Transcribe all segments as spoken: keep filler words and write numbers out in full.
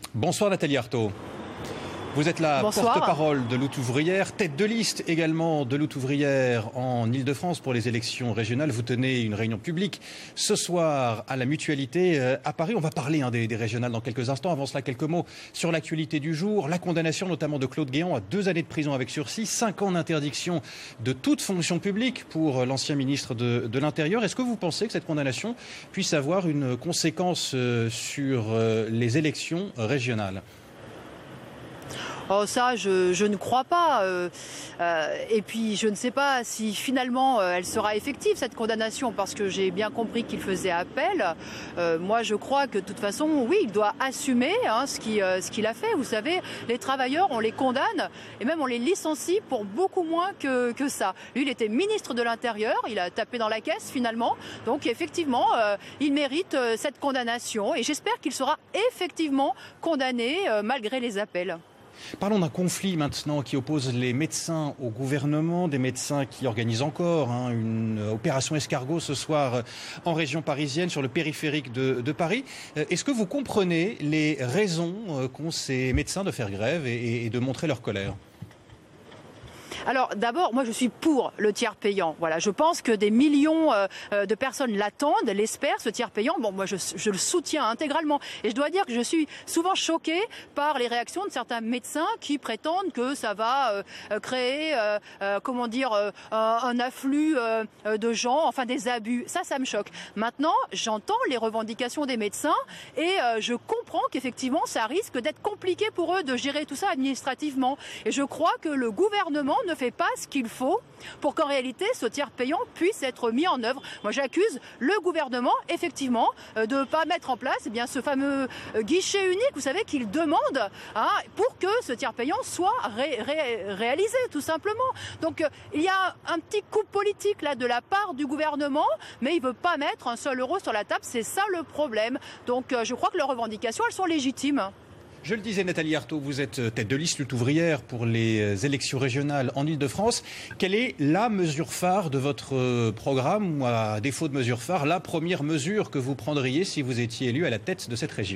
Bonsoir Nathalie Arthaud. Vous êtes la porte-parole de Lutte ouvrière, tête de liste également de Lutte ouvrière en Ile-de-France pour les élections régionales. Vous tenez une réunion publique ce soir à la Mutualité à Paris. On va parler hein, des, des régionales dans quelques instants. Avant cela, quelques mots sur l'actualité du jour. La condamnation notamment de Claude Guéant à deux années de prison avec sursis, cinq ans d'interdiction de toute fonction publique pour l'ancien ministre de, de l'Intérieur. Est-ce que vous pensez que cette condamnation puisse avoir une conséquence sur les élections régionales ? Oh, ça, je, je ne crois pas. Euh, euh, et puis, je ne sais pas si finalement euh, elle sera effective, cette condamnation, parce que j'ai bien compris qu'il faisait appel. Euh, moi, je crois que de toute façon, oui, il doit assumer hein, ce qu'il euh, ce qu'il a fait. Vous savez, les travailleurs, on les condamne et même on les licencie pour beaucoup moins que, que ça. Lui, il était ministre de l'Intérieur, il a tapé dans la caisse finalement. Donc, effectivement, euh, il mérite euh, cette condamnation et j'espère qu'il sera effectivement condamné euh, malgré les appels. Parlons d'un conflit maintenant qui oppose les médecins au gouvernement, des médecins qui organisent encore hein, une opération escargot ce soir en région parisienne, sur le périphérique de, de Paris. Est-ce que vous comprenez les raisons qu'ont ces médecins de faire grève et, et de montrer leur colère ? Alors d'abord, moi je suis pour le tiers payant. Voilà, je pense que des millions euh, de personnes l'attendent, l'espèrent, ce tiers payant. Bon, moi je, je le soutiens intégralement. Et je dois dire que je suis souvent choquée par les réactions de certains médecins qui prétendent que ça va euh, créer, euh, euh, comment dire, euh, un afflux euh, de gens, enfin des abus. Ça, ça me choque. Maintenant, j'entends les revendications des médecins et euh, je comprends qu'effectivement, ça risque d'être compliqué pour eux de gérer tout ça administrativement. Et je crois que le gouvernement ne fait pas ce qu'il faut pour qu'en réalité ce tiers payant puisse être mis en œuvre. Moi j'accuse le gouvernement effectivement de ne pas mettre en place eh bien, ce fameux guichet unique, vous savez, qu'il demande hein, pour que ce tiers payant soit ré ré réalisé tout simplement. Donc euh, il y a un petit coup politique là de la part du gouvernement, mais il ne veut pas mettre un seul euro sur la table, c'est ça le problème. Donc euh, je crois que leurs revendications elles sont légitimes. Je le disais, Nathalie Arthaud, vous êtes tête de liste Lutte ouvrière pour les élections régionales en Ile-de-France. Quelle est la mesure phare de votre programme, ou à défaut de mesure phare, la première mesure que vous prendriez si vous étiez élu à la tête de cette région ?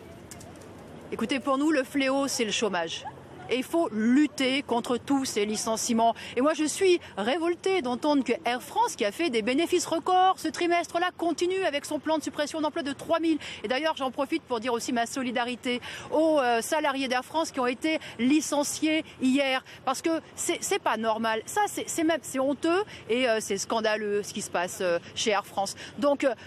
Écoutez, pour nous, le fléau, c'est le chômage. Et il faut lutter contre tous ces licenciements. Et moi, je suis révoltée d'entendre que Air France, qui a fait des bénéfices records ce trimestre-là, continue avec son plan de suppression d'emplois de trois mille. Et d'ailleurs, j'en profite pour dire aussi ma solidarité aux euh, salariés d'Air France qui ont été licenciés hier. Parce que c'est pas normal. Ça, c'est même c'est honteux et euh, c'est scandaleux ce qui se passe euh, chez Air France. Donc... Euh,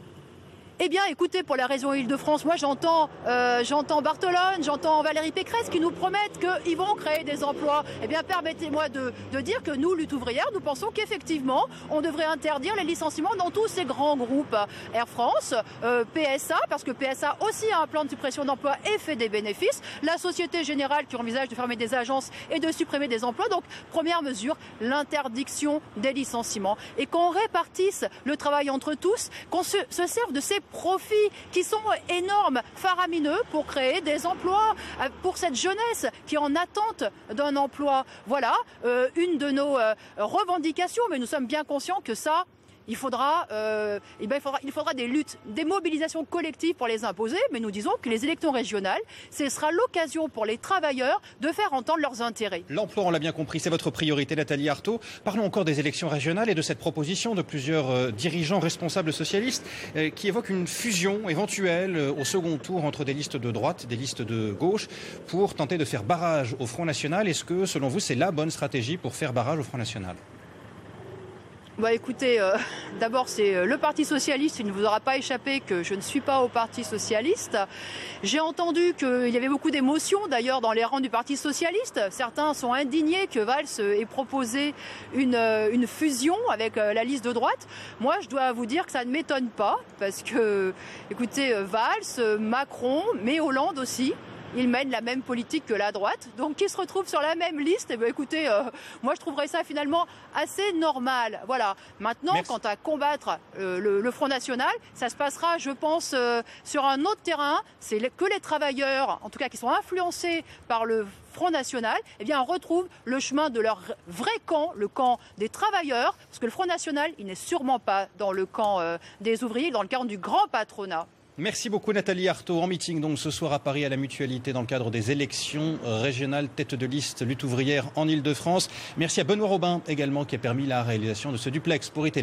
Eh bien, écoutez, pour la région Île-de-France, moi j'entends euh, j'entends Barthelone, j'entends Valérie Pécresse qui nous promettent qu'ils vont créer des emplois. Eh bien, permettez-moi de, de dire que nous, Lutte ouvrière, nous pensons qu'effectivement, on devrait interdire les licenciements dans tous ces grands groupes. Air France, euh, P S A, parce que P S A aussi a un plan de suppression d'emplois et fait des bénéfices. La Société Générale qui envisage de fermer des agences et de supprimer des emplois. Donc, première mesure, l'interdiction des licenciements. Et qu'on répartisse le travail entre tous, qu'on se, se serve de ces profits qui sont énormes, faramineux pour créer des emplois pour cette jeunesse qui est en attente d'un emploi. Voilà euh, une de nos euh, revendications, mais nous sommes bien conscients que ça, il faudra, euh, eh bien, il faudra, il faudra des luttes, des mobilisations collectives pour les imposer, mais nous disons que les élections régionales, ce sera l'occasion pour les travailleurs de faire entendre leurs intérêts. L'emploi, on l'a bien compris, c'est votre priorité, Nathalie Arthaud. Parlons encore des élections régionales et de cette proposition de plusieurs euh, dirigeants responsables socialistes euh, qui évoquent une fusion éventuelle euh, au second tour entre des listes de droite et des listes de gauche pour tenter de faire barrage au Front National. Est-ce que, selon vous, c'est la bonne stratégie pour faire barrage au Front National ? Bah écoutez, euh, d'abord c'est le Parti Socialiste, il ne vous aura pas échappé que je ne suis pas au Parti Socialiste. J'ai entendu qu'il y avait beaucoup d'émotions d'ailleurs dans les rangs du Parti Socialiste. Certains sont indignés que Valls ait proposé une, une fusion avec la liste de droite. Moi je dois vous dire que ça ne m'étonne pas parce que, écoutez, Valls, Macron, mais Hollande aussi, ils mènent la même politique que la droite, donc qui se retrouvent sur la même liste. Et bien, écoutez, euh, moi je trouverais ça finalement assez normal. Voilà. Maintenant, Merci. Quant à combattre euh, le, le Front National, ça se passera, je pense, euh, sur un autre terrain. C'est que les travailleurs, en tout cas qui sont influencés par le Front National, eh bien, retrouvent le chemin de leur vrai camp, le camp des travailleurs, parce que le Front National, il n'est sûrement pas dans le camp euh, des ouvriers, dans le camp du grand patronat. Merci beaucoup Nathalie Arthaud, en meeting donc ce soir à Paris à la Mutualité dans le cadre des élections régionales tête de liste lutte ouvrière en Ile-de-France. Merci à Benoît Robin également qui a permis la réalisation de ce duplex pour I T L.